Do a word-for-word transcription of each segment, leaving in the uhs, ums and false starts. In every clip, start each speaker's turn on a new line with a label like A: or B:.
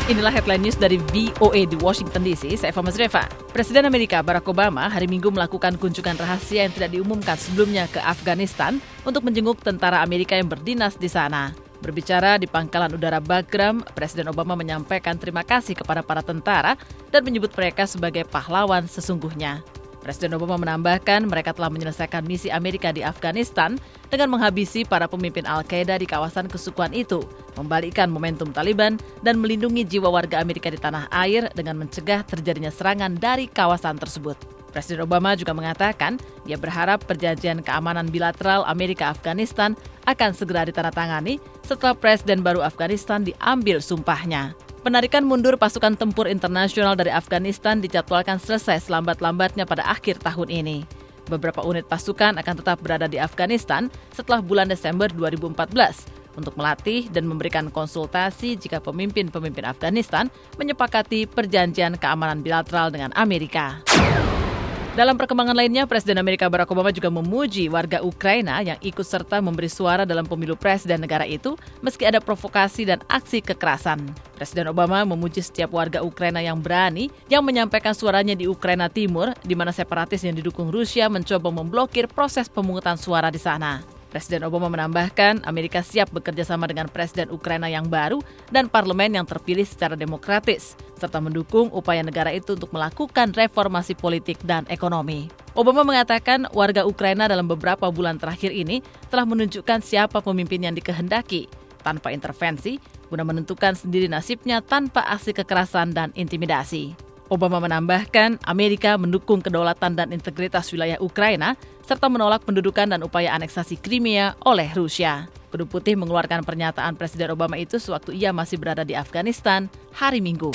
A: Inilah headline news dari V O A di Washington D C. Saya Eva Mazreva. Presiden Amerika Barack Obama hari Minggu melakukan kunjungan rahasia yang tidak diumumkan sebelumnya ke Afghanistan untuk menjenguk tentara Amerika yang berdinas di sana. Berbicara di pangkalan udara Bagram, Presiden Obama menyampaikan terima kasih kepada para tentara dan menyebut mereka sebagai pahlawan sesungguhnya. Presiden Obama menambahkan mereka telah menyelesaikan misi Amerika di Afghanistan dengan menghabisi para pemimpin Al-Qaeda di kawasan kesukuan itu, membalikkan momentum Taliban, dan melindungi jiwa warga Amerika di tanah air dengan mencegah terjadinya serangan dari kawasan tersebut. Presiden Obama juga mengatakan dia berharap perjanjian keamanan bilateral Amerika-Afghanistan akan segera ditandatangani setelah Presiden baru Afghanistan diambil sumpahnya. Penarikan mundur pasukan tempur internasional dari Afghanistan dijadwalkan selesai selambat-lambatnya pada akhir tahun ini. Beberapa unit pasukan akan tetap berada di Afghanistan setelah bulan Desember dua ribu empat belas untuk melatih dan memberikan konsultasi jika pemimpin-pemimpin Afghanistan menyepakati perjanjian keamanan bilateral dengan Amerika. Dalam perkembangan lainnya, Presiden Amerika Barack Obama juga memuji warga Ukraina yang ikut serta memberi suara dalam pemilu presiden negara itu meski ada provokasi dan aksi kekerasan. Presiden Obama memuji setiap warga Ukraina yang berani yang menyampaikan suaranya di Ukraina Timur, di mana separatis yang didukung Rusia mencoba memblokir proses pemungutan suara di sana. Presiden Obama menambahkan Amerika siap bekerja sama dengan Presiden Ukraina yang baru dan parlemen yang terpilih secara demokratis, serta mendukung upaya negara itu untuk melakukan reformasi politik dan ekonomi. Obama mengatakan warga Ukraina dalam beberapa bulan terakhir ini telah menunjukkan siapa pemimpin yang dikehendaki, tanpa intervensi, guna menentukan sendiri nasibnya tanpa aksi kekerasan dan intimidasi. Obama menambahkan Amerika mendukung kedaulatan dan integritas wilayah Ukraina serta menolak pendudukan dan upaya aneksasi Crimea oleh Rusia. Kedua Putih mengeluarkan pernyataan Presiden Obama itu sewaktu ia masih berada di Afghanistan hari Minggu.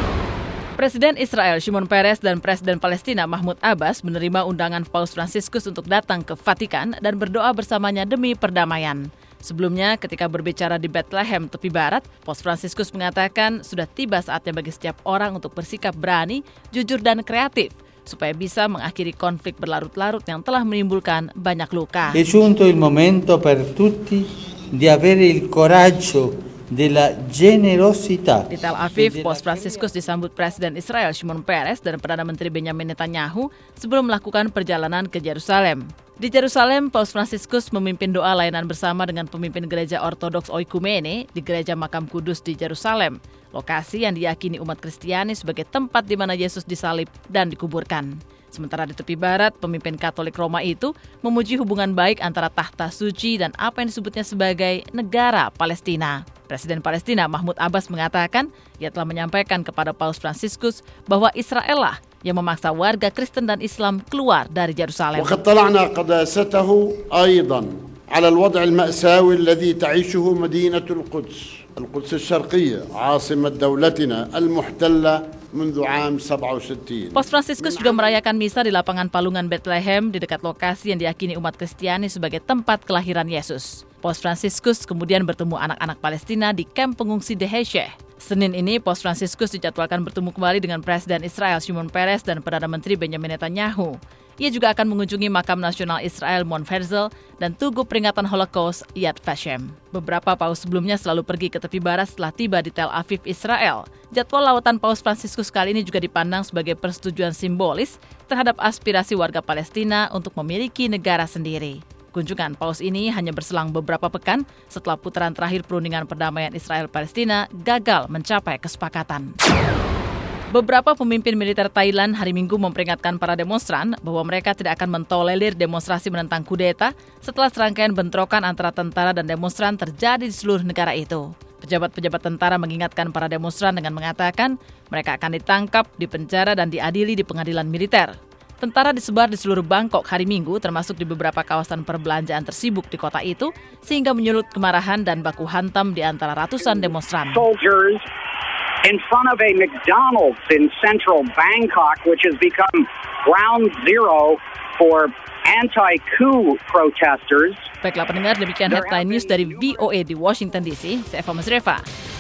A: Presiden Israel Shimon Peres dan Presiden Palestina Mahmud Abbas menerima undangan Paus Fransiskus untuk datang ke Vatikan dan berdoa bersamanya demi perdamaian. Sebelumnya, ketika berbicara di Bethlehem, tepi barat, Paus Fransiskus mengatakan sudah tiba saatnya bagi setiap orang untuk bersikap berani, jujur, dan kreatif, supaya bisa mengakhiri konflik berlarut-larut yang telah menimbulkan banyak luka.
B: È giunto il momento per tutti di avere il coraggio della generosità.
A: Di Tel Aviv, Paus Fransiskus disambut Presiden Israel Shimon Peres dan Perdana Menteri Benjamin Netanyahu sebelum melakukan perjalanan ke Yerusalem. Di Yerusalem, Paus Fransiskus memimpin doa layanan bersama dengan pemimpin gereja Ortodoks Oikumene di Gereja Makam Kudus di Yerusalem, lokasi yang diyakini umat Kristiani sebagai tempat di mana Yesus disalib dan dikuburkan. Sementara di tepi barat, pemimpin Katolik Roma itu memuji hubungan baik antara tahta suci dan apa yang disebutnya sebagai negara Palestina. Presiden Palestina Mahmud Abbas mengatakan ia telah menyampaikan kepada Paus Fransiskus bahwa Israel lah yang memaksa warga Kristen dan Islam keluar dari Yerusalem.
C: وقد طلعنا قداسته أيضا على الوضع المأساوي الذي تعيشه مدينة القدس القدس الشرقية عاصمة دولتنا المحتلة منذ عام سبعة وستين.
A: Paus Fransiskus juga merayakan misa di lapangan Palungan Bethlehem di dekat lokasi yang diyakini umat Kristiani sebagai tempat kelahiran Yesus. Paus Fransiskus kemudian bertemu anak-anak Palestina di kamp pengungsi Dehesheh. Senin ini, Paus Fransiskus dijadwalkan bertemu kembali dengan Presiden Israel Shimon Peres dan Perdana Menteri Benjamin Netanyahu. Ia juga akan mengunjungi makam nasional Israel Mount Herzl dan Tugu Peringatan Holocaust Yad Vashem. Beberapa paus sebelumnya selalu pergi ke tepi barat setelah tiba di Tel Aviv, Israel. Jadwal lawatan Paus Fransiskus kali ini juga dipandang sebagai persetujuan simbolis terhadap aspirasi warga Palestina untuk memiliki negara sendiri. Kunjungan Paus ini hanya berselang beberapa pekan setelah putaran terakhir perundingan perdamaian Israel-Palestina gagal mencapai kesepakatan. Beberapa pemimpin militer Thailand hari Minggu memperingatkan para demonstran bahwa mereka tidak akan mentolerir demonstrasi menentang kudeta setelah serangkaian bentrokan antara tentara dan demonstran terjadi di seluruh negara itu. Pejabat-pejabat tentara mengingatkan para demonstran dengan mengatakan mereka akan ditangkap, dipenjara, dan diadili di pengadilan militer. Tentara disebar di seluruh Bangkok hari Minggu, termasuk di beberapa kawasan perbelanjaan tersibuk di kota itu, sehingga menyulut kemarahan dan baku hantam di antara ratusan demonstran.
D: Soldiers in front of a McDonald's in central Bangkok, which has become ground zero for anti-coup protesters.
A: Baiklah pendengar, demikian headline news dari V O A di Washington D C. Saya Eva Mazreva.